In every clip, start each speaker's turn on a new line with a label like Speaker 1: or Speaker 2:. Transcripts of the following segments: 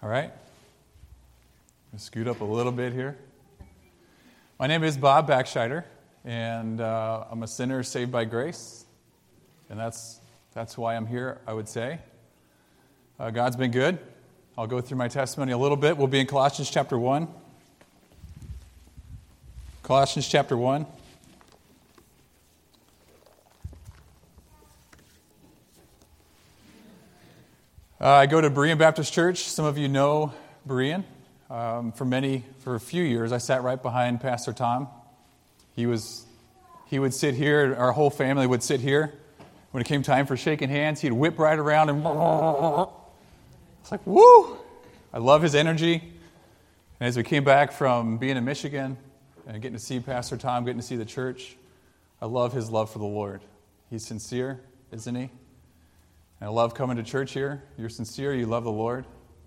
Speaker 1: All right. Scoot up a little bit here. My name is Bob Backscheider, and I'm a sinner saved by grace, and that's why I'm here, I would say. God's been good. I'll go through my testimony a little bit. We'll be in Colossians chapter 1. Colossians chapter 1. I go to Berean Baptist Church. Some of you know Berean. For a few years, I sat right behind Pastor Tom. He would sit here. Our whole family would sit here. When it came time for shaking hands, he'd whip right around and it's like, woo! I love his energy. And as we came back from being in Michigan and getting to see Pastor Tom, getting to see the church, I love his love for the Lord. He's sincere, isn't he? And I love coming to church here. You're sincere. You love the Lord.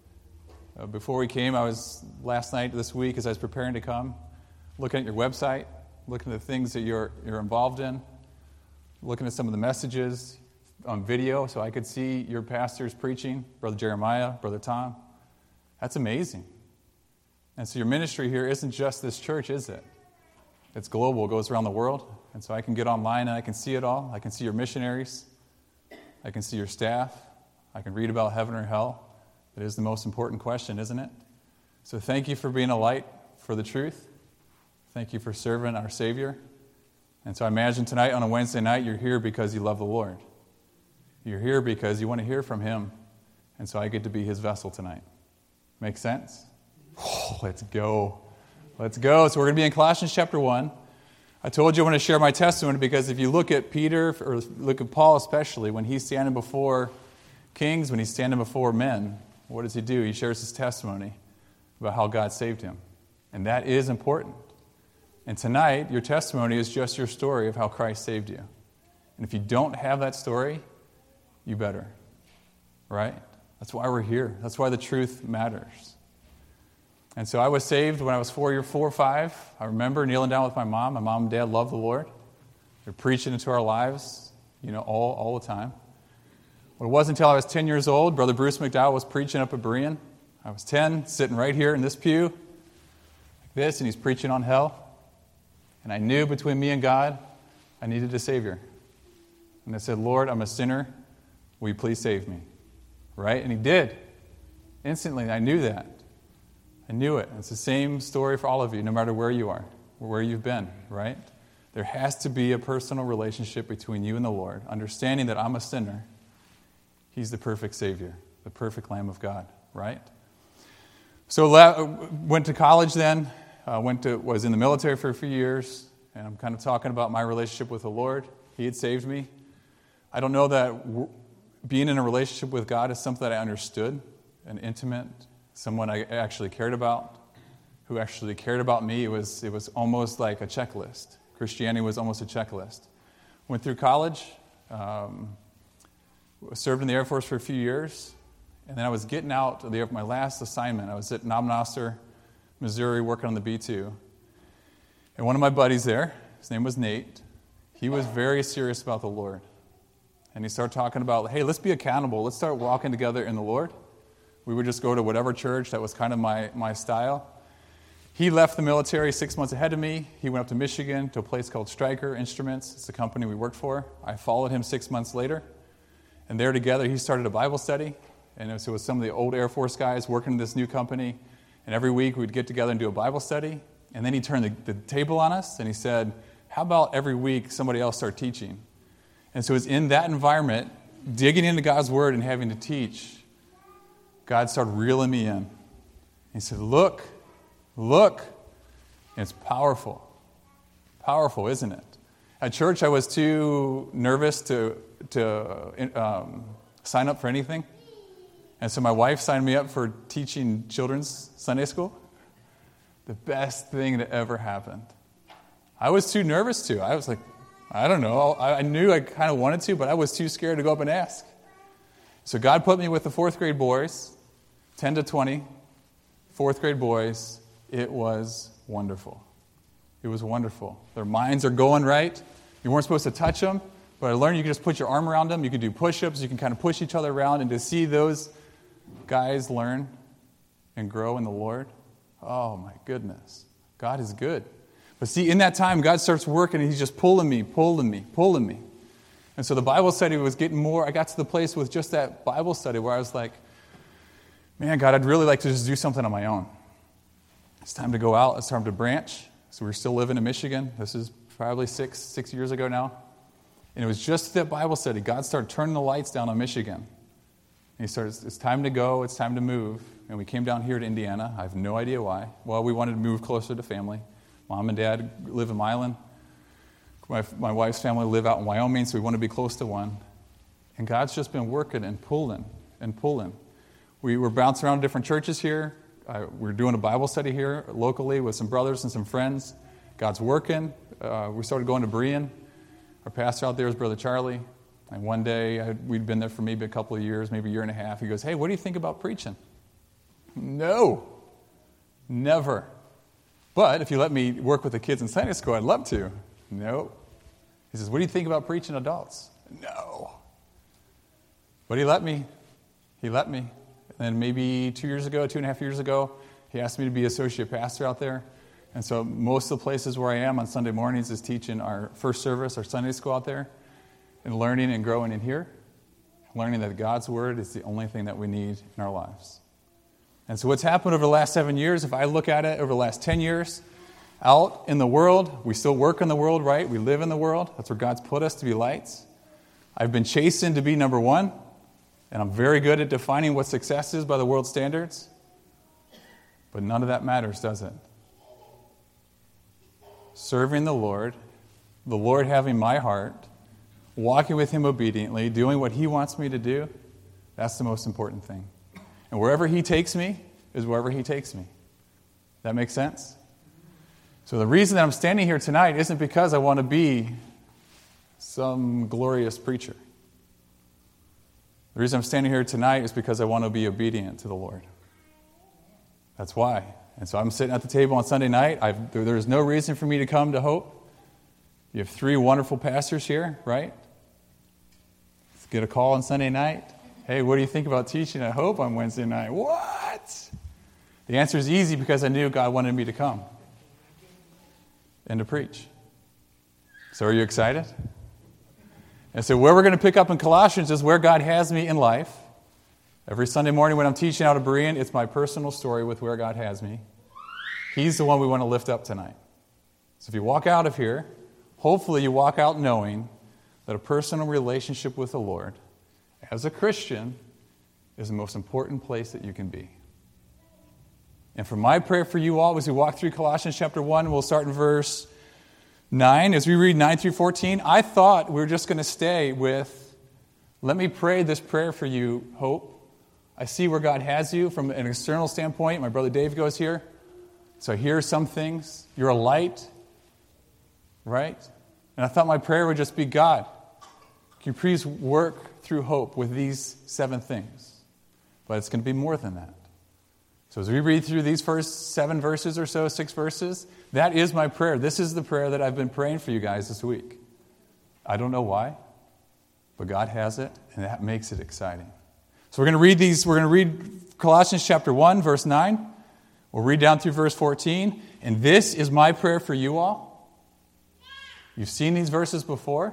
Speaker 1: Before we came, last night, this week, as I was preparing to come, looking at your website, looking at the things that you're involved in, looking at some of the messages on video so I could see your pastors preaching, Brother Jeremiah, Brother Tom. That's amazing. And so your ministry here isn't just this church, is it? It's global. It goes around the world. And so I can get online and I can see it all. I can see your missionaries. I can see your staff. I can read about heaven or hell. It is the most important question, isn't it? So thank you for being a light for the truth. Thank you for serving our Savior. And so I imagine tonight on a Wednesday night, you're here because you love the Lord. You're here because you want to hear from Him. And so I get to be His vessel tonight. Make sense? Oh, let's go. Let's go. So we're going to be in Colossians chapter 1. I told you I want to share my testimony because if you look at Peter, or look at Paul especially, when he's standing before kings, when he's standing before men, what does he do? He shares his testimony about how God saved him. And that is important. And tonight, your testimony is just your story of how Christ saved you. And if you don't have that story, you better. Right? That's why we're here. That's why the truth matters. And so I was saved when I was 4 or 5. I remember kneeling down with my mom. My mom and dad loved the Lord. They're preaching into our lives, all the time. Well, it wasn't until I was 10 years old, Brother Bruce McDowell was preaching up at Berean. I was 10, sitting right here in this pew, like this, and he's preaching on hell. And I knew between me and God, I needed a Savior. And I said, Lord, I'm a sinner. Will you please save me? Right? And He did. Instantly, I knew that. I knew it. It's the same story for all of you, no matter where you are, or where you've been, right? There has to be a personal relationship between you and the Lord, understanding that I'm a sinner. He's the perfect Savior, the perfect Lamb of God, right? So went to college then, was in the military for a few years, and I'm kind of talking about my relationship with the Lord. He had saved me. I don't know that being in a relationship with God is something that I understood, an intimate, someone I actually cared about, who actually cared about me. It was almost like a checklist. Christianity was almost a checklist. Went through college, served in the Air Force for a few years, and then I was getting out of my last assignment. I was at Nomnosser, Missouri, working on the B-2. And one of my buddies there, his name was Nate, he was very serious about the Lord. And he started talking about, hey, let's be accountable. Let's start walking together in the Lord. We would just go to whatever church. That was kind of my style. He left the military 6 months ahead of me. He went up to Michigan to a place called Stryker Instruments. It's the company we worked for. I followed him 6 months later. And there together, he started a Bible study. And so it was some of the old Air Force guys working in this new company. And every week, we'd get together and do a Bible study. And then he turned the table on us, and he said, how about every week somebody else start teaching? And so it was in that environment, digging into God's Word and having to teach, God started reeling me in. He said, look. And it's powerful. Powerful, isn't it? At church, I was too nervous to sign up for anything. And so my wife signed me up for teaching children's Sunday school. The best thing that ever happened. I was too nervous to. I was like, I don't know. I knew I kind of wanted to, but I was too scared to go up and ask. So God put me with the 4th grade boys, 10 to 20, 4th grade boys. It was wonderful. It was wonderful. Their minds are going right. You weren't supposed to touch them, but I learned you can just put your arm around them. You can do push-ups. You can kind of push each other around. And to see those guys learn and grow in the Lord, oh my goodness, God is good. But see, in that time, God starts working and he's just pulling me. And so the Bible study was getting more. I got to the place with just that Bible study where I was like, man, God, I'd really like to just do something on my own. It's time to go out. It's time to branch. So we're still living in Michigan. This is probably six years ago now. And it was just that Bible study. God started turning the lights down on Michigan. And he started, it's time to go. It's time to move. And we came down here to Indiana. I have no idea why. Well, we wanted to move closer to family. Mom and Dad live in Milan. My wife's family live out in Wyoming, so we want to be close to one. And God's just been working and pulling. We were bouncing around different churches here. We're doing a Bible study here locally with some brothers and some friends. God's working. We started going to Berean. Our pastor out there is Brother Charlie. And one day, we'd been there for maybe a couple of years, maybe a year and a half. He goes, hey, what do you think about preaching? No, never. But if you let me work with the kids in Sunday school, I'd love to. No. He says, what do you think about preaching adults? No. But he let me. And then maybe 2.5 years ago, he asked me to be associate pastor out there. And so most of the places where I am on Sunday mornings is teaching our first service, our Sunday school out there, and learning and growing in here. Learning that God's Word is the only thing that we need in our lives. And so what's happened over the last 7 years, if I look at it over the last 10 years, out in the world, we still work in the world, right? We live in the world. That's where God's put us to be lights. I've been chastened to be number one, and I'm very good at defining what success is by the world standards. But none of that matters, does it? Serving the Lord having my heart, walking with Him obediently, doing what He wants me to do, that's the most important thing. And wherever He takes me is wherever He takes me. That makes sense? So the reason that I'm standing here tonight isn't because I want to be some glorious preacher. The reason I'm standing here tonight is because I want to be obedient to the Lord. That's why. And so I'm sitting at the table on Sunday night. There's no reason for me to come to Hope. You have 3 wonderful pastors here, right? Let's get a call on Sunday night. Hey, what do you think about teaching at Hope on Wednesday night? What? The answer is easy because I knew God wanted me to come and to preach. So are you excited? And so where we're going to pick up in Colossians is where God has me in life. Every Sunday morning when I'm teaching out of Berean, it's my personal story with where God has me. He's the one we want to lift up tonight. So if you walk out of here, hopefully you walk out knowing that a personal relationship with the Lord, as a Christian, is the most important place that you can be. And for my prayer for you all, as we walk through Colossians chapter 1, we'll start in verse 9. As we read 9 through 14, I thought we were just going to stay with, let me pray this prayer for you, Hope. I see where God has you from an external standpoint. My brother Dave goes here. So here are some things. You're a light, right? And I thought my prayer would just be, God, can you please work through Hope with these 7 things? But it's going to be more than that. So as we read through these first 7 verses or so, 6 verses, that is my prayer. This is the prayer that I've been praying for you guys this week. I don't know why, but God has it, and that makes it exciting. So we're going to read these. We're going to read Colossians chapter 1, verse 9. We'll read down through verse 14. And this is my prayer for you all. You've seen these verses before,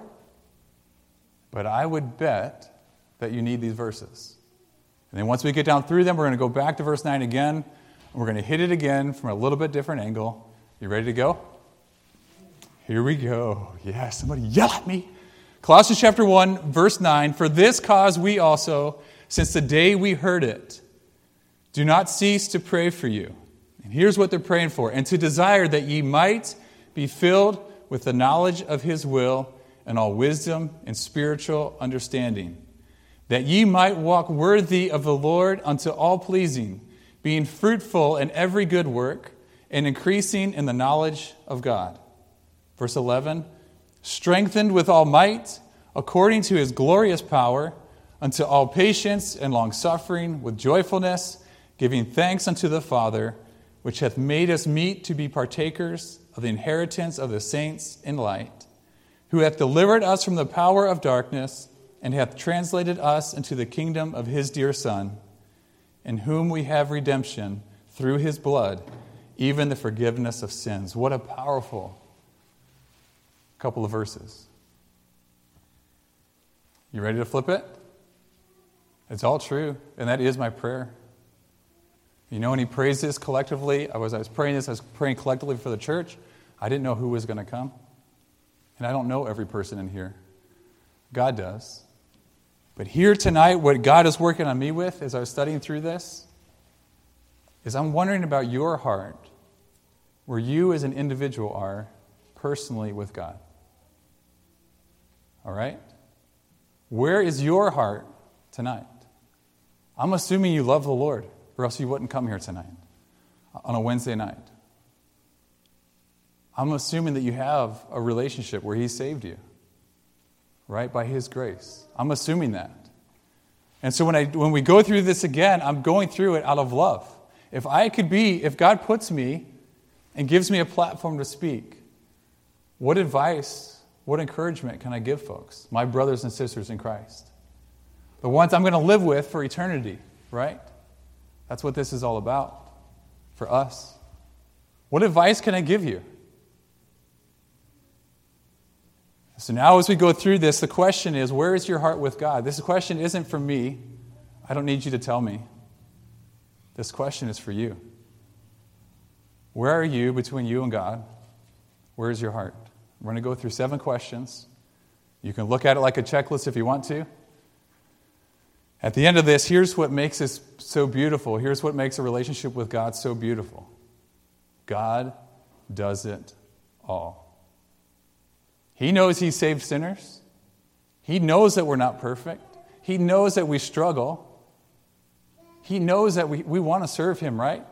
Speaker 1: but I would bet that you need these verses. And then once we get down through them, we're going to go back to verse 9 again. And we're going to hit it again from a little bit different angle. You ready to go? Here we go. Yeah, somebody yell at me. Colossians chapter 1, verse 9. For this cause we also, since the day we heard it, do not cease to pray for you. And here's what they're praying for. And to desire that ye might be filled with the knowledge of His will and all wisdom and spiritual understanding, that ye might walk worthy of the Lord unto all pleasing, being fruitful in every good work, and increasing in the knowledge of God. Verse 11, strengthened with all might, according to His glorious power, unto all patience and longsuffering with joyfulness, giving thanks unto the Father, which hath made us meet to be partakers of the inheritance of the saints in light, who hath delivered us from the power of darkness, and hath translated us into the kingdom of His dear Son, in whom we have redemption, through his blood, even the forgiveness of sins. What a powerful couple of verses. You ready to flip it? It's all true, and that is my prayer. You know, when he prays this collectively, I was praying this, I was praying collectively for the church. I didn't know who was going to come. And I don't know every person in here. God does. But here tonight, what God is working on me with as I was studying through this is I'm wondering about your heart, where you as an individual are personally with God. All right? Where is your heart tonight? I'm assuming you love the Lord, or else you wouldn't come here tonight on a Wednesday night. I'm assuming that you have a relationship where he saved you, right, by his grace. I'm assuming that. And so when we go through this again, I'm going through it out of love. If God puts me and gives me a platform to speak, what advice, what encouragement can I give folks, my brothers and sisters in Christ? The ones I'm going to live with for eternity, right? That's what this is all about for us. What advice can I give you? So now as we go through this, the question is, where is your heart with God? This question isn't for me. I don't need you to tell me. This question is for you. Where are you between you and God? Where is your heart? We're going to go through 7 questions. You can look at it like a checklist if you want to. At the end of this, here's what makes this so beautiful. Here's what makes a relationship with God so beautiful. God does it all. He knows he saved sinners. He knows that we're not perfect. He knows that we struggle. He knows that we want to serve him, right?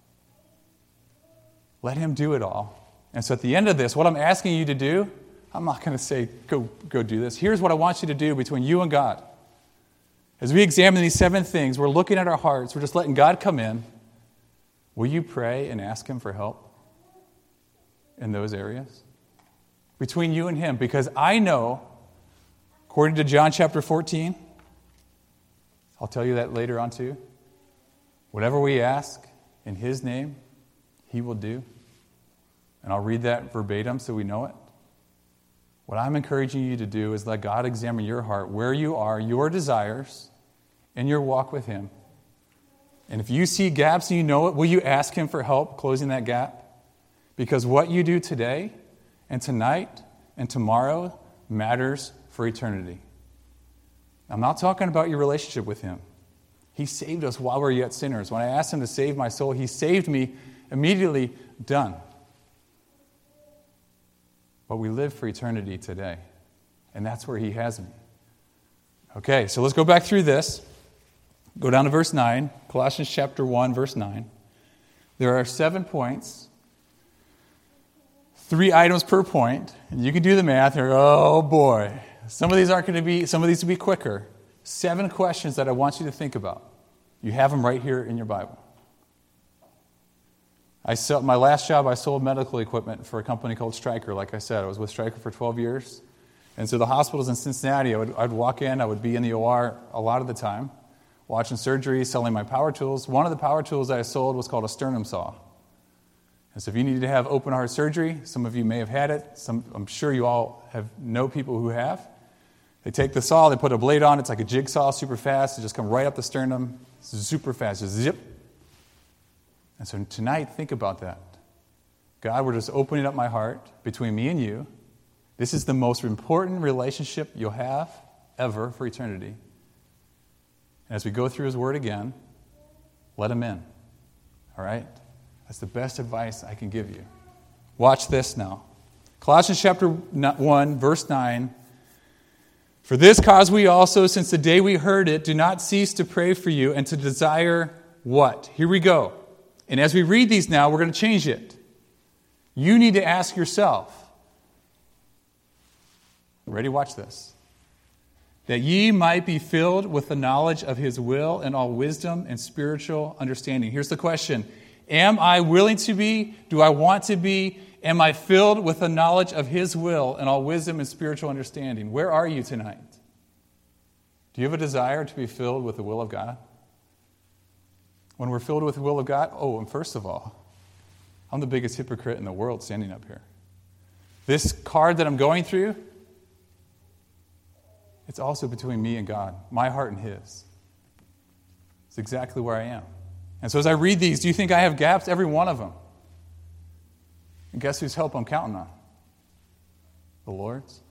Speaker 1: Let him do it all. And so at the end of this, what I'm asking you to do, I'm not going to say, go do this. Here's what I want you to do between you and God. As we examine these 7 things, we're looking at our hearts. We're just letting God come in. Will you pray and ask him for help in those areas? Between you and him. Because I know, according to John chapter 14, I'll tell you that later on too, whatever we ask in his name, he will do. And I'll read that verbatim so we know it. What I'm encouraging you to do is let God examine your heart, where you are, your desires, and your walk with him. And if you see gaps and you know it, will you ask him for help closing that gap? Because what you do today and tonight and tomorrow matters for eternity. I'm not talking about your relationship with him. He saved us while we were yet sinners. When I asked him to save my soul, he saved me immediately. Done. But we live for eternity today. And that's where he has me. Okay, so let's go back through this. Go down to verse 9. Colossians chapter 1, verse 9. There are 7 points. 3 items per point. And you can do the math. You're, oh boy. Some of these will be quicker. 7 questions that I want you to think about. You have them right here in your Bible. My last job, I sold medical equipment for a company called Stryker. Like I said, I was with Stryker for 12 years. And so the hospitals in Cincinnati, I'd walk in, I would be in the OR a lot of the time, watching surgery, selling my power tools. One of the power tools that I sold was called a sternum saw. And so if you needed to have open heart surgery, some of you may have had it. I'm sure you all know people who have. They take the saw, they put a blade on, it's like a jigsaw, super fast. It just comes right up the sternum, super fast, just zip. And so tonight, think about that. God, we're just opening up my heart between me and you. This is the most important relationship you'll have ever for eternity. And as we go through his word again, let him in. All right? That's the best advice I can give you. Watch this now. Colossians chapter 1, verse 9. For this cause we also, since the day we heard it, do not cease to pray for you and to desire what? Here we go. And as we read these now, we're going to change it. You need to ask yourself. Ready? Watch this. That ye might be filled with the knowledge of his will and all wisdom and spiritual understanding. Here's the question. Am I willing to be? Do I want to be? Am I filled with the knowledge of his will and all wisdom and spiritual understanding? Where are you tonight? Do you have a desire to be filled with the will of God? when we're filled with the will of God, and first of all, I'm the biggest hypocrite in the world standing up here. This card that I'm going through, it's also between me and God, my heart and His. It's exactly where I am. And so as I read these, do you think I have gaps? Every one of them. And guess whose help I'm counting on? The Lord's.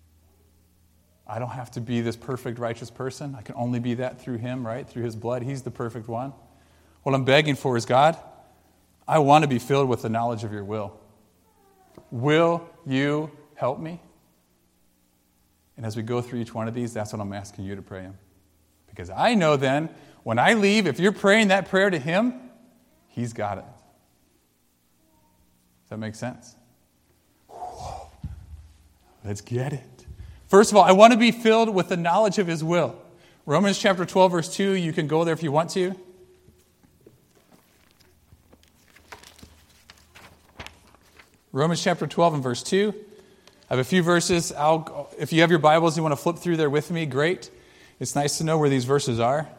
Speaker 1: I don't have to be this perfect, righteous person. I can only be that through Him, right? Through His blood. He's the perfect one. What I'm begging for is, God, I want to be filled with the knowledge of your will. Will you help me? And as we go through each one of these, that's what I'm asking you to pray Him. Because I know then, when I leave, if you're praying that prayer to Him, He's got it. Does that make sense? Whoa. Let's get it. First of all, I want to be filled with the knowledge of His will. Romans chapter 12, verse 2, you can go there if you want to. Romans chapter 12 and verse 2. I have a few verses. If you have your Bibles, you want to flip through there with me, great. It's nice to know where these verses are.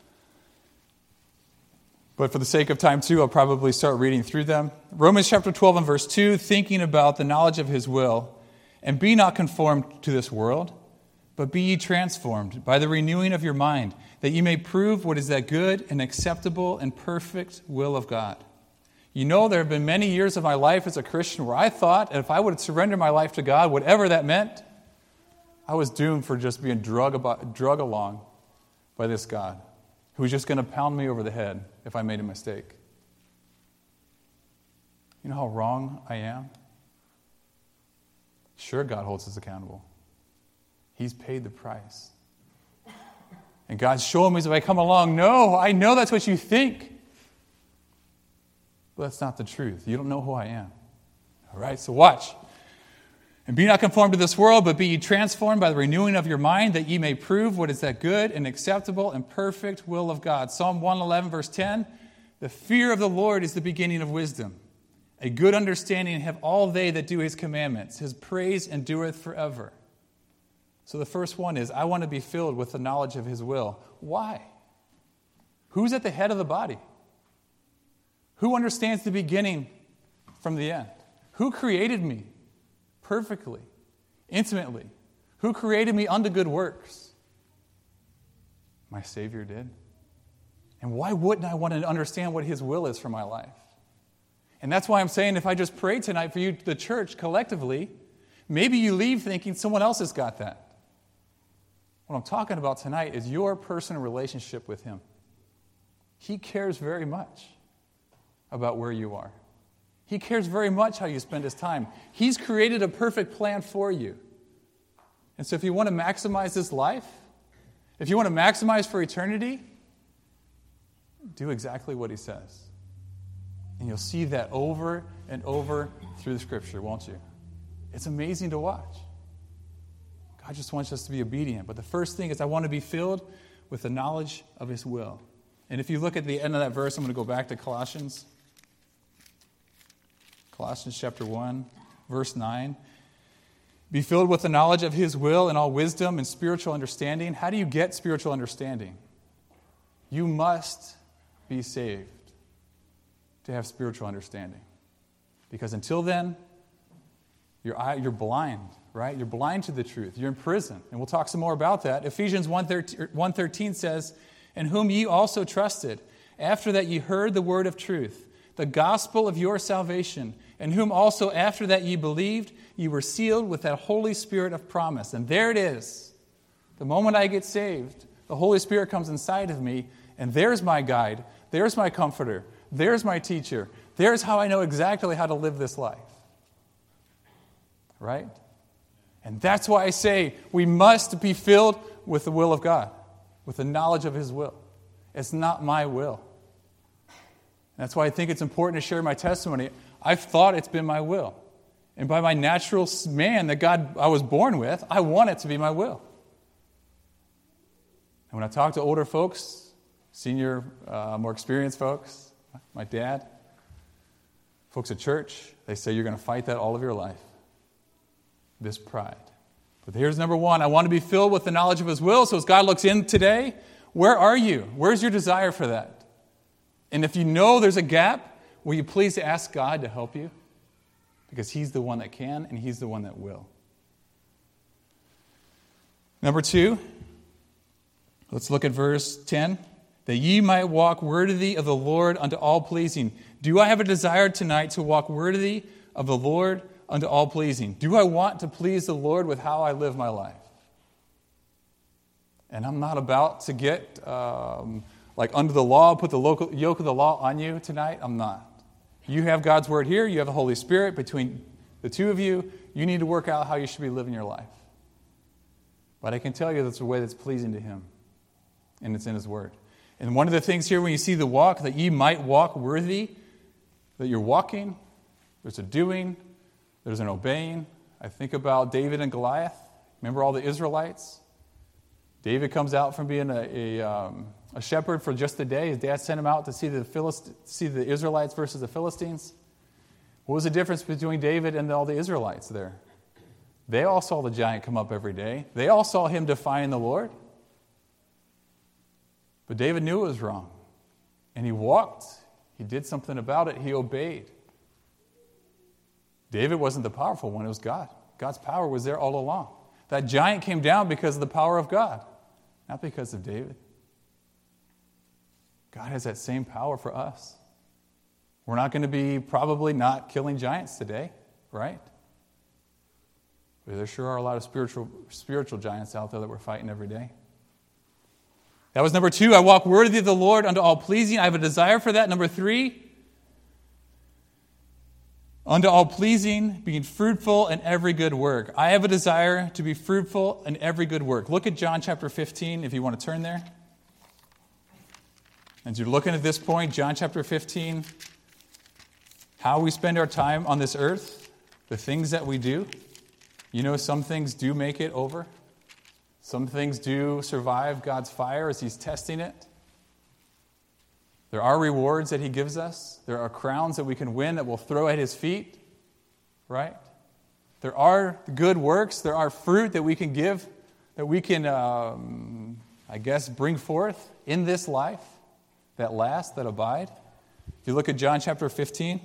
Speaker 1: But for the sake of time, too, I'll probably start reading through them. Romans chapter 12 and verse 2, thinking about the knowledge of His will, and be not conformed to this world, but be ye transformed by the renewing of your mind, that ye may prove what is that good and acceptable and perfect will of God. You know, there have been many years of my life as a Christian where I thought if I would surrender my life to God, whatever that meant, I was doomed for just being drug along by this God who was just going to pound me over the head if I made a mistake. You know how wrong I am? Sure, God holds us accountable. He's paid the price. And God's showing me as I come along, no, I know that's what you think. But that's not the truth. You don't know who I am. All right, so watch. And be not conformed to this world, but be ye transformed by the renewing of your mind, that ye may prove what is that good and acceptable and perfect will of God. Psalm 111, verse 10, the fear of the Lord is the beginning of wisdom. A good understanding have all they that do His commandments. His praise endureth forever. So the first one is, I want to be filled with the knowledge of His will. Why? Who's at the head of the body? Who understands the beginning from the end? Who created me perfectly, intimately? Who created me unto good works? My Savior did. And why wouldn't I want to understand what His will is for my life? And that's why I'm saying if I just pray tonight for you, the church, collectively, maybe you leave thinking someone else has got that. What I'm talking about tonight is your personal relationship with Him. He cares very much about where you are. He cares very much how you spend His time. He's created a perfect plan for you. And so if you want to maximize this life, if you want to maximize for eternity, do exactly what He says. And you'll see that over and over through the Scripture, won't you? It's amazing to watch. God just wants us to be obedient. But the first thing is I want to be filled with the knowledge of His will. And if you look at the end of that verse, I'm going to go back to Colossians. Colossians chapter 1, verse 9. Be filled with the knowledge of His will and all wisdom and spiritual understanding. How do you get spiritual understanding? You must be saved to have spiritual understanding. Because until then, you're blind, right? You're blind to the truth. You're in prison. And we'll talk some more about that. Ephesians 1:13 says, in whom ye also trusted, after that ye heard the word of truth, the gospel of your salvation, in whom also after that ye believed, ye were sealed with that Holy Spirit of promise. And there it is. The moment I get saved, the Holy Spirit comes inside of me, and there's my guide, there's my comforter, there's my teacher, there's how I know exactly how to live this life. Right? And that's why I say we must be filled with the will of God, with the knowledge of His will. It's not my will. That's why I think it's important to share my testimony. I've thought it's been my will. And by my natural man that God I was born with, I want it to be my will. And when I talk to older folks, senior, more experienced folks, my dad, folks at church, they say you're going to fight that all of your life. This pride. But here's number one. I want to be filled with the knowledge of His will. So as God looks in today, where are you? Where's your desire for that? And if you know there's a gap, will you please ask God to help you? Because He's the one that can, and He's the one that will. Number 2, let's look at verse 10. That ye might walk worthy of the Lord unto all pleasing. Do I have a desire tonight to walk worthy of the Lord unto all pleasing? Do I want to please the Lord with how I live my life? And I'm not about to get under the law, put the yoke of the law on you tonight. I'm not. You have God's word here. You have the Holy Spirit. Between the two of you, you need to work out how you should be living your life. But I can tell you that's a way that's pleasing to Him. And it's in His word. And one of the things here when you see the walk, that ye might walk worthy, that you're walking, there's a doing, there's an obeying. I think about David and Goliath. Remember all the Israelites? David comes out from being a shepherd for just a day. His dad sent him out to see the Israelites versus the Philistines. What was the difference between David and all the Israelites there? They all saw the giant come up every day. They all saw him defying the Lord. But David knew it was wrong. And he walked. He did something about it. He obeyed. David wasn't the powerful one. It was God. God's power was there all along. That giant came down because of the power of God, not because of David. God has that same power for us. We're not going to be probably not killing giants today, right? But there sure are a lot of spiritual giants out there that we're fighting every day. That was number 2. I walk worthy of the Lord unto all pleasing. I have a desire for that. Number 3, unto all pleasing, being fruitful in every good work. I have a desire to be fruitful in every good work. Look at John chapter 15 if you want to turn there. As you're looking at this point, John chapter 15, how we spend our time on this earth, the things that we do. You know, some things do make it over. Some things do survive God's fire as He's testing it. There are rewards that He gives us. There are crowns that we can win that we'll throw at His feet, right? There are good works. There are fruit that we can give, that we can, bring forth in this life that last, that abide. If you look at John chapter 15,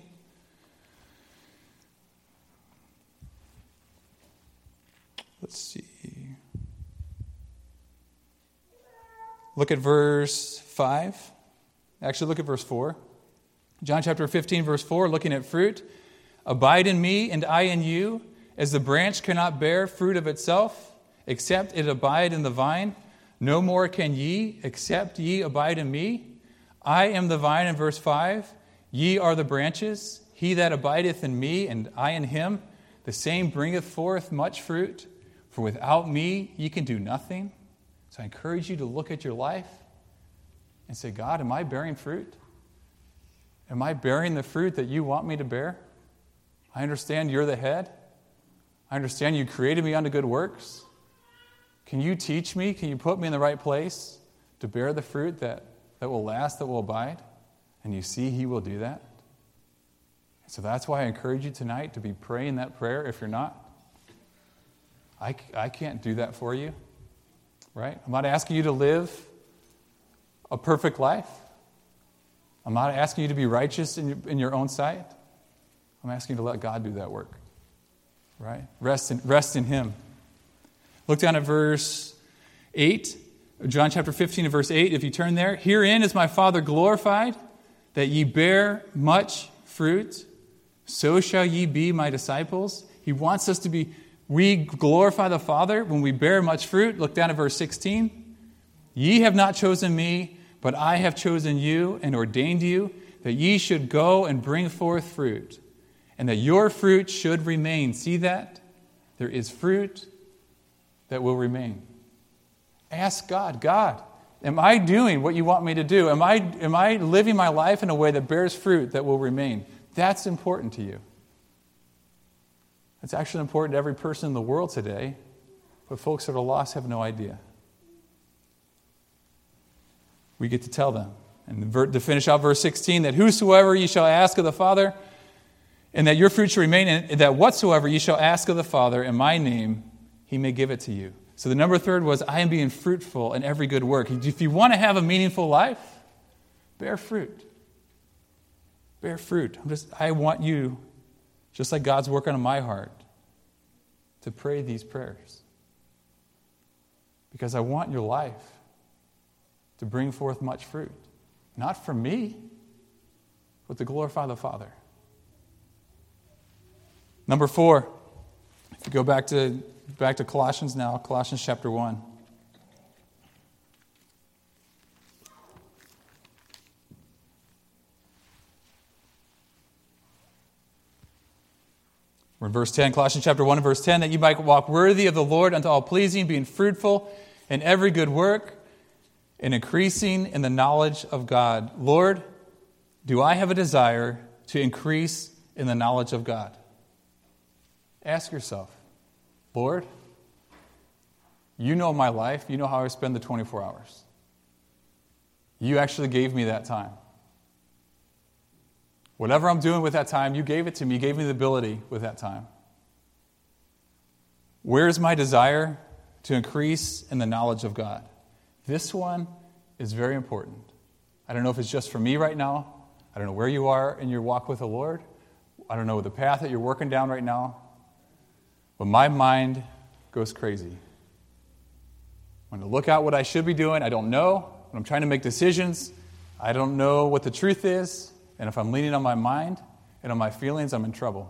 Speaker 1: let's see. Look at verse 5. Actually, look at verse 4. John chapter 15, verse 4, looking at fruit. Abide in me, and I in you, as the branch cannot bear fruit of itself, except it abide in the vine. No more can ye, except ye abide in me. I am the vine, in verse 5. Ye are the branches. He that abideth in me, and I in him, the same bringeth forth much fruit. For without me ye can do nothing. So I encourage you to look at your life and say, God, am I bearing fruit? Am I bearing the fruit that you want me to bear? I understand you're the head. I understand you created me unto good works. Can you teach me? Can you put me in the right place to bear the fruit that will last, that will abide? And you see He will do that. So that's why I encourage you tonight to be praying that prayer if you're not. I can't do that for you. Right? I'm not asking you to live a perfect life. I'm not asking you to be righteous in your own sight. I'm asking you to let God do that work. Right? Rest in Him. Look down at verse 8. John chapter 15 and verse 8. If you turn there. Herein is my Father glorified, that ye bear much fruit. So shall ye be my disciples. He wants us to be... We glorify the Father when we bear much fruit. Look down at verse 16. Ye have not chosen me, but I have chosen you and ordained you, that ye should go and bring forth fruit, and that your fruit should remain. See that? There is fruit that will remain. Ask God, God, am I doing what you want me to do? Am I living my life in a way that bears fruit that will remain? That's important to you. It's actually important to every person in the world today, but folks that are lost have no idea. We get to tell them. And to finish out verse 16, that whosoever ye shall ask of the Father, and that your fruit shall remain, and that whatsoever ye shall ask of the Father in my name, He may give it to you. So the number 3 was, I am being fruitful in every good work. If you want to have a meaningful life, bear fruit. bear fruit. I want you, just like God's working on my heart, to pray these prayers. Because I want your life to bring forth much fruit. Not for me, but to glorify the Father. Number 4, if you go back to Colossians now, Colossians chapter 1. We're in verse 10, Colossians chapter 1 and verse 10, that you might walk worthy of the Lord unto all pleasing, being fruitful in every good work, and increasing in the knowledge of God. Lord, do I have a desire to increase in the knowledge of God? Ask yourself, Lord, you know my life. You know how I spend the 24 hours. You actually gave me that time. Whatever I'm doing with that time, you gave it to me. You gave me the ability with that time. Where's my desire to increase in the knowledge of God? This one is very important. I don't know if it's just for me right now. I don't know where you are in your walk with the Lord. I don't know the path that you're working down right now. But my mind goes crazy. When I look out what I should be doing, I don't know. When I'm trying to make decisions, I don't know what the truth is. And if I'm leaning on my mind and on my feelings, I'm in trouble.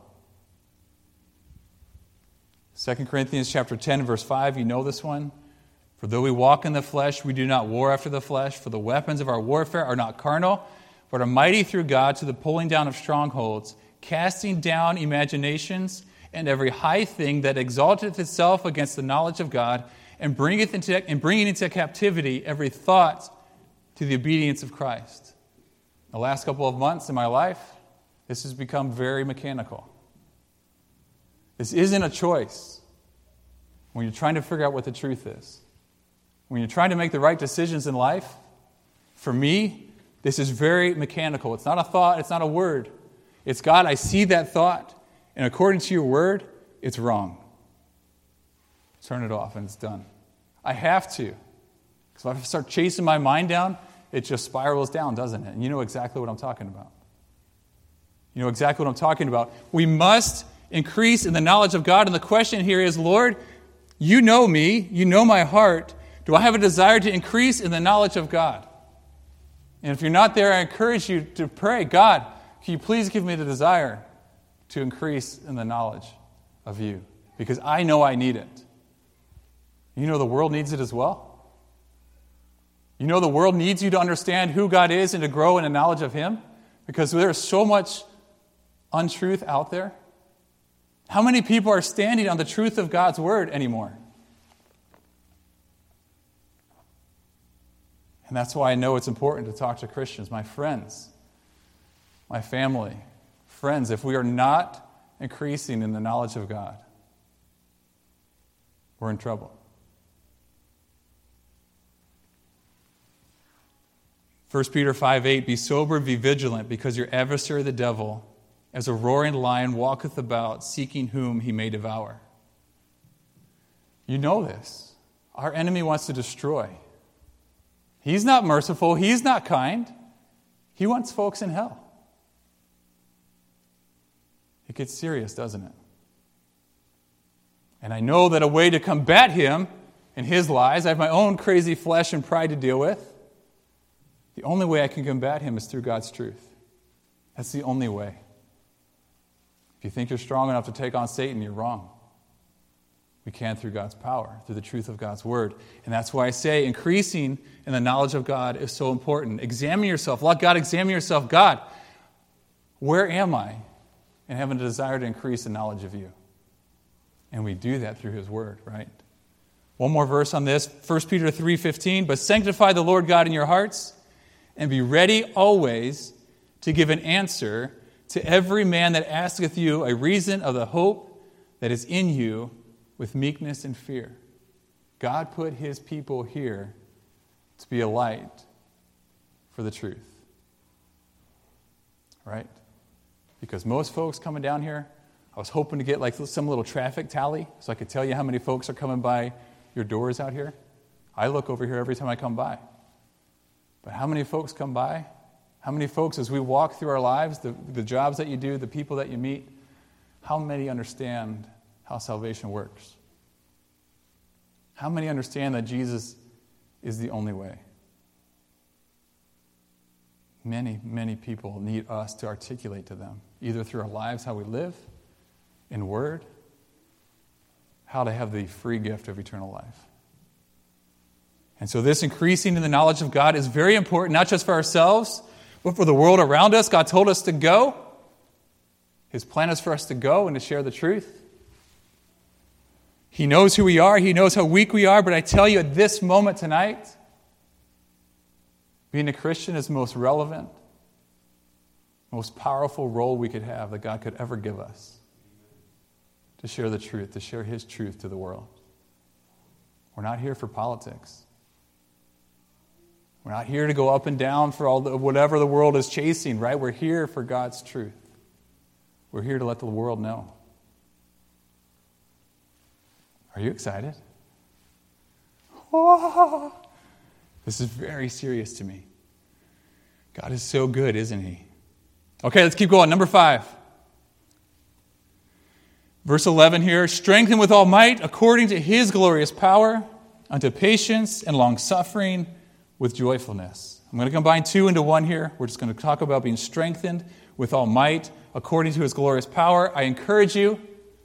Speaker 1: 2 Corinthians chapter 10, verse 5, you know this one. For though we walk in the flesh, we do not war after the flesh. For the weapons of our warfare are not carnal, but are mighty through God to the pulling down of strongholds, casting down imaginations and every high thing that exalteth itself against the knowledge of God, and bringing into captivity every thought to the obedience of Christ. The last couple of months in my life, this has become very mechanical. This isn't a choice when you're trying to figure out what the truth is. When you're trying to make the right decisions in life, for me, this is very mechanical. It's not a thought, it's not a word. It's, God, I see that thought, and according to your word, it's wrong. Turn it off and it's done. I have to. Because if I start chasing my mind down, it just spirals down, doesn't it? And you know exactly what I'm talking about. You know exactly what I'm talking about. We must increase in the knowledge of God. And the question here is, Lord, you know me. You know my heart. Do I have a desire to increase in the knowledge of God? And if you're not there, I encourage you to pray, God, can you please give me the desire to increase in the knowledge of you? Because I know I need it. You know the world needs it as well. You know the world needs you to understand who God is and to grow in the knowledge of Him, because there's so much untruth out there. How many people are standing on the truth of God's word anymore? And that's why I know it's important to talk to Christians, my friends, my family, friends. If we are not increasing in the knowledge of God, we're in trouble. 1 Peter 5:8, be sober, be vigilant, because your adversary the devil, as a roaring lion, walketh about, seeking whom he may devour. You know this. Our enemy wants to destroy. He's not merciful. He's not kind. He wants folks in hell. It gets serious, doesn't it? And I know that a way to combat him and his lies, I have my own crazy flesh and pride to deal with. The only way I can combat him is through God's truth. That's the only way. If you think you're strong enough to take on Satan, you're wrong. We can through God's power, through the truth of God's word. And that's why I say increasing in the knowledge of God is so important. Examine yourself. Let God examine yourself. God, where am I in having a desire to increase in knowledge of you? And we do that through his word, right? One more verse on this. 1 Peter 3:15. But sanctify the Lord God in your hearts, and be ready always to give an answer to every man that asketh you a reason of the hope that is in you with meekness and fear. God put his people here to be a light for the truth. Right? Because most folks coming down here, I was hoping to get like some little traffic tally so I could tell you how many folks are coming by your doors out here. I look over here every time I come by. But how many folks come by? How many folks, as we walk through our lives, the jobs that you do, the people that you meet, how many understand how salvation works? How many understand that Jesus is the only way? Many, many people need us to articulate to them, either through our lives, how we live, in word, how to have the free gift of eternal life. And so this increasing in the knowledge of God is very important, not just for ourselves, but for the world around us. God told us to go. His plan is for us to go and to share the truth. He knows who we are. He knows how weak we are. But I tell you, at this moment tonight, being a Christian is the most relevant, most powerful role we could have, that God could ever give us, to share the truth, to share His truth to the world. We're not here for politics. We're not here to go up and down for whatever the world is chasing, right? We're here for God's truth. We're here to let the world know. Are you excited? Oh, this is very serious to me. God is so good, isn't He? Okay, let's keep going. Number 5. Verse 11 here. Strengthen with all might according to His glorious power unto patience and long-suffering with joyfulness. I'm going to combine 2 into 1 here. We're just going to talk about being strengthened with all might according to His glorious power. I encourage you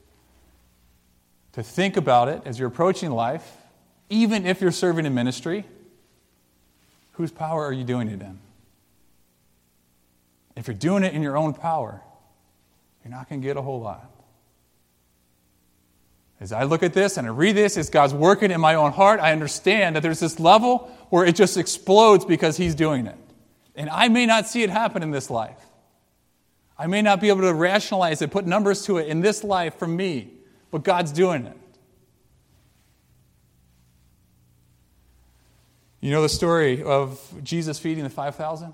Speaker 1: to think about it as you're approaching life, even if you're serving in ministry. Whose power are you doing it in? If you're doing it in your own power, you're not going to get a whole lot. As I look at this and I read this, as God's working in my own heart, I understand that there's this level where it just explodes because He's doing it. And I may not see it happen in this life. I may not be able to rationalize it, put numbers to it in this life for me, but God's doing it. You know the story of Jesus feeding the 5,000?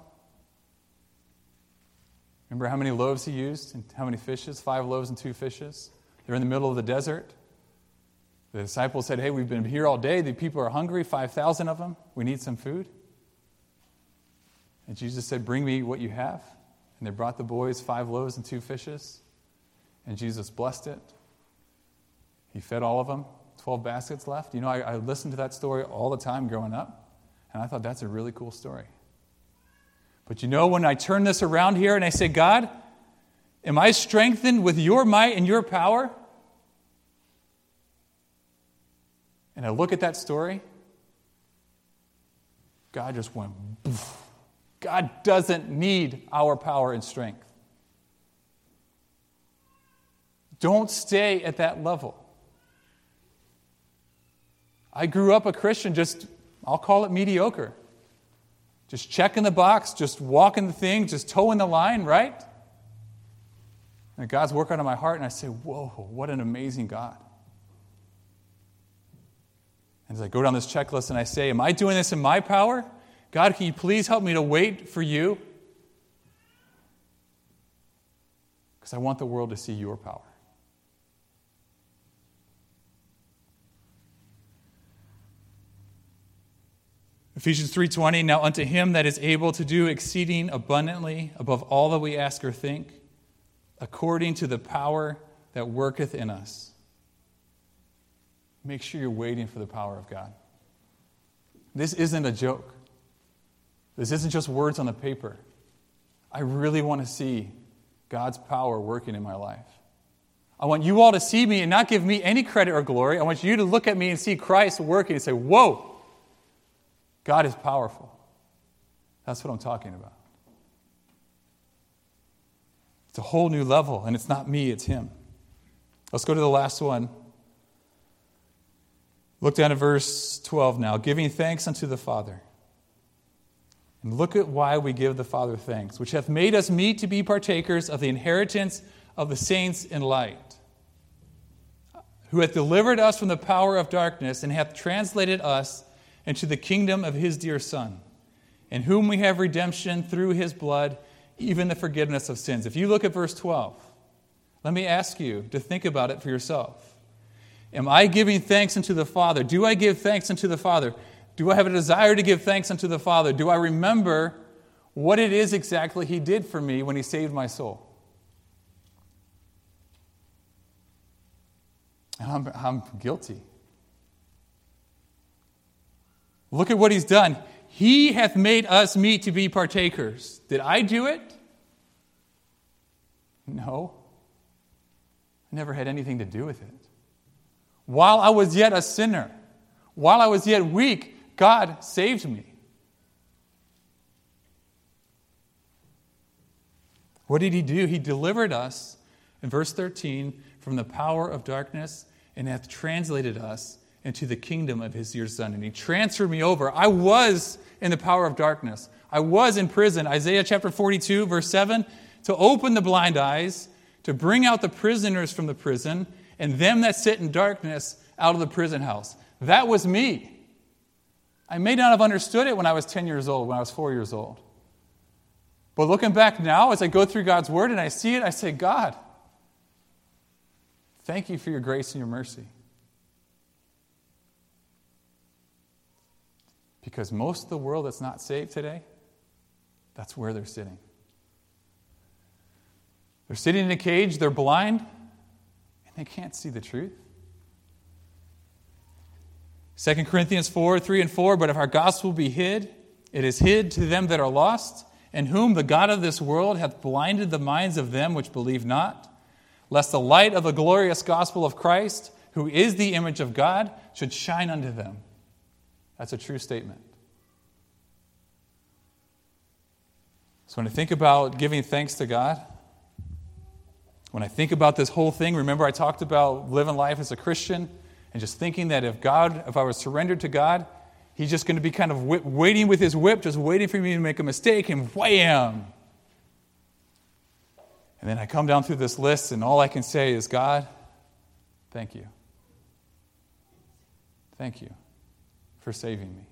Speaker 1: Remember how many loaves He used and how many fishes? 5 loaves and 2 fishes. They're in the middle of the desert. The disciples said, hey, we've been here all day. The people are hungry, 5,000 of them. We need some food. And Jesus said, bring me what you have. And they brought the boys 5 loaves and 2 fishes. And Jesus blessed it. He fed all of them. 12 baskets left. You know, I listened to that story all the time growing up. And I thought, that's a really cool story. But you know, when I turn this around here and I say, God, am I strengthened with your might and your power? And I look at that story, God just went, poof. God doesn't need our power and strength. Don't stay at that level. I grew up a Christian, I'll call it mediocre. Just checking the box, just walking the thing, just towing the line, right? And God's working on my heart, and I say, whoa, what an amazing God. And as I go down this checklist and I say, am I doing this in my power? God, can you please help me to wait for you? Because I want the world to see your power. Ephesians 3:20, now unto Him that is able to do exceeding abundantly above all that we ask or think, according to the power that worketh in us. Make sure you're waiting for the power of God. This isn't a joke. This isn't just words on the paper. I really want to see God's power working in my life. I want you all to see me and not give me any credit or glory. I want you to look at me and see Christ working and say, whoa, God is powerful. That's what I'm talking about. It's a whole new level, and it's not me, it's Him. Let's go to the last one. Look down at verse 12 now. Giving thanks unto the Father. And look at why we give the Father thanks, which hath made us meet to be partakers of the inheritance of the saints in light, who hath delivered us from the power of darkness, and hath translated us into the kingdom of His dear Son, in whom we have redemption through His blood, even the forgiveness of sins. If you look at verse 12, let me ask you to think about it for yourself. Am I giving thanks unto the Father? Do I give thanks unto the Father? Do I have a desire to give thanks unto the Father? Do I remember what it is exactly he did for me when he saved my soul. And I'm guilty. Look at what he's done. He hath made us meet to be partakers. Did I do it? No. I never had anything to do with it. While I was yet a sinner, while I was yet weak, God saved me. What did he do? He delivered us, in verse 13, from the power of darkness and hath translated us into the kingdom of his dear Son. And he transferred me over. I was in the power of darkness. I was in prison. Isaiah chapter 42, verse 7, to open the blind eyes, to bring out the prisoners from the prison, and them that sit in darkness out of the prison house. That was me. I may not have understood it when I was 10 years old, when I was 4 years old. But looking back now, as I go through God's Word and I see it, I say, God, thank you for your grace and your mercy. Because most of the world that's not saved today, that's where they're sitting. They're sitting in a cage, they're blind, and they can't see the truth. 2 Corinthians 4, 3 and 4, but if our gospel be hid, it is hid to them that are lost, in whom the God of this world hath blinded the minds of them which believe not, lest the light of the glorious gospel of Christ, who is the image of God, should shine unto them. That's a true statement. So when I think about giving thanks to God, when I think about this whole thing, remember I talked about living life as a Christian and just thinking that if I was surrendered to God, He's just going to be kind of waiting with His whip, just waiting for me to make a mistake, and wham! And then I come down through this list, and all I can say is, God, thank you. Thank you for saving me.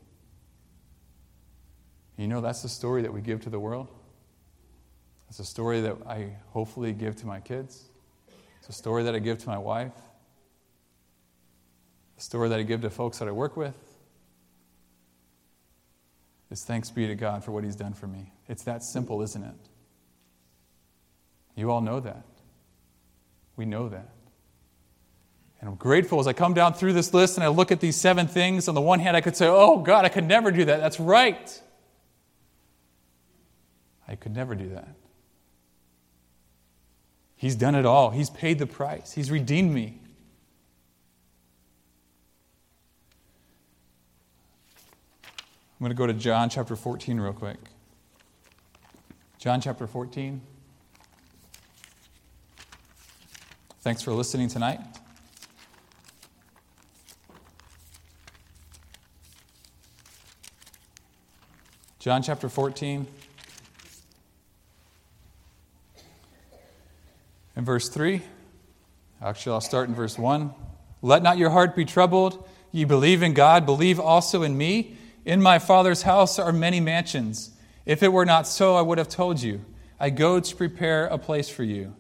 Speaker 1: You know, that's the story that we give to the world. It's a story that I hopefully give to my kids. It's a story that I give to my wife. A story that I give to folks that I work with. Is thanks be to God for what He's done for me. It's that simple, isn't it? You all know that. We know that. And I'm grateful as I come down through this list and I look at these 7 things. On the one hand, I could say, oh, God, I could never do that. That's right. I could never do that. He's done it all. He's paid the price. He's redeemed me. I'm going to go to John chapter 14 real quick. John chapter 14. Thanks for listening tonight. John chapter 14 and verse 3. Actually, I'll start in verse 1. Let not your heart be troubled. Ye believe in God, believe also in me. In my Father's house are many mansions. If it were not so, I would have told you. I go to prepare a place for you.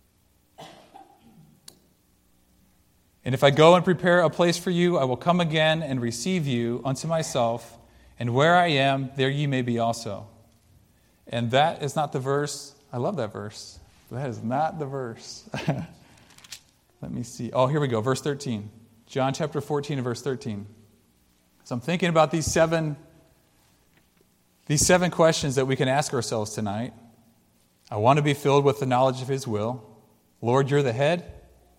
Speaker 1: And if I go and prepare a place for you, I will come again and receive you unto myself, and where I am, there ye may be also. And that is not the verse. I love that verse. That is not the verse. Let me see. Oh, here we go. Verse 13. John chapter 14 and verse 13. So I'm thinking about these seven questions that we can ask ourselves tonight. I want to be filled with the knowledge of His will. Lord, you're the head.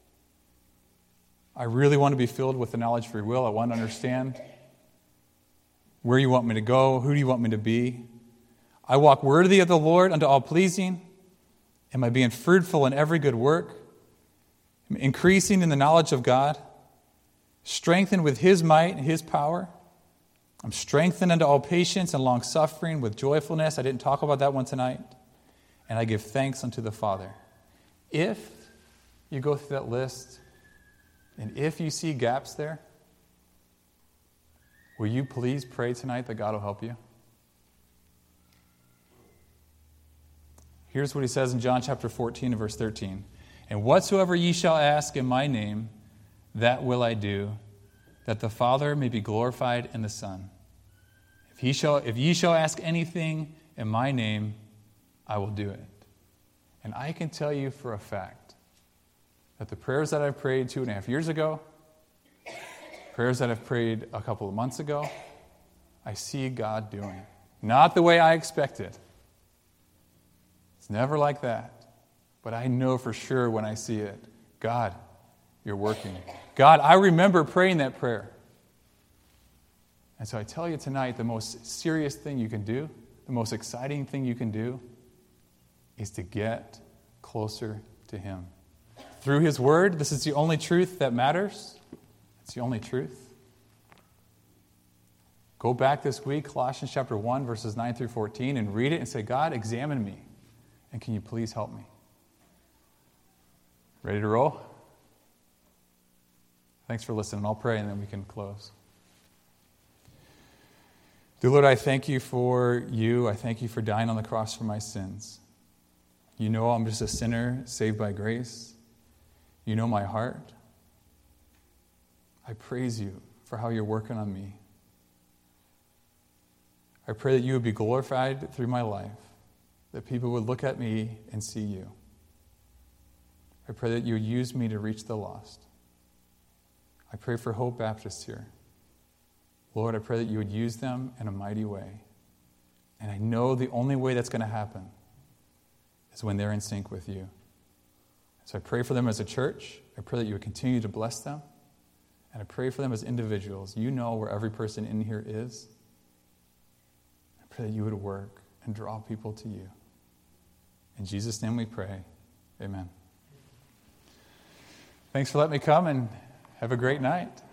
Speaker 1: I really want to be filled with the knowledge of your will. I want to understand where you want me to go, who do you want me to be. I walk worthy of the Lord unto all pleasing. Am I being fruitful in every good work? Am I increasing in the knowledge of God? Strengthened with His might and His power? I'm strengthened unto all patience and long-suffering with joyfulness. I didn't talk about that one tonight. And I give thanks unto the Father. If you go through that list, and if you see gaps there, will you please pray tonight that God will help you? Here's what He says in John chapter 14 and verse 13. And whatsoever ye shall ask in my name, that will I do, that the Father may be glorified in the Son. If ye shall ask anything in my name, I will do it. And I can tell you for a fact that the prayers that I prayed 2.5 years ago, prayers that I've prayed a couple of months ago, I see God doing. Not the way I expected. It's never like that. But I know for sure when I see it, God, you're working. God, I remember praying that prayer. And so I tell you tonight, the most serious thing you can do, the most exciting thing you can do, is to get closer to Him. Through His Word, this is the only truth that matters. It's the only truth. Go back this week, Colossians chapter 1, verses 9 through 14, and read it and say, God, examine me, and can you please help me? Ready to roll? Thanks for listening. I'll pray, and then we can close. Dear Lord, I thank you for you. I thank you for dying on the cross for my sins. You know I'm just a sinner saved by grace. You know my heart. I praise you for how you're working on me. I pray that you would be glorified through my life, that people would look at me and see you. I pray that you would use me to reach the lost. I pray for Hope Baptist here. Lord, I pray that you would use them in a mighty way. And I know the only way that's going to happen is when they're in sync with you. So I pray for them as a church. I pray that you would continue to bless them. And I pray for them as individuals. You know where every person in here is. I pray that you would work and draw people to you. In Jesus' name we pray. Amen. Thanks for letting me come, and have a great night.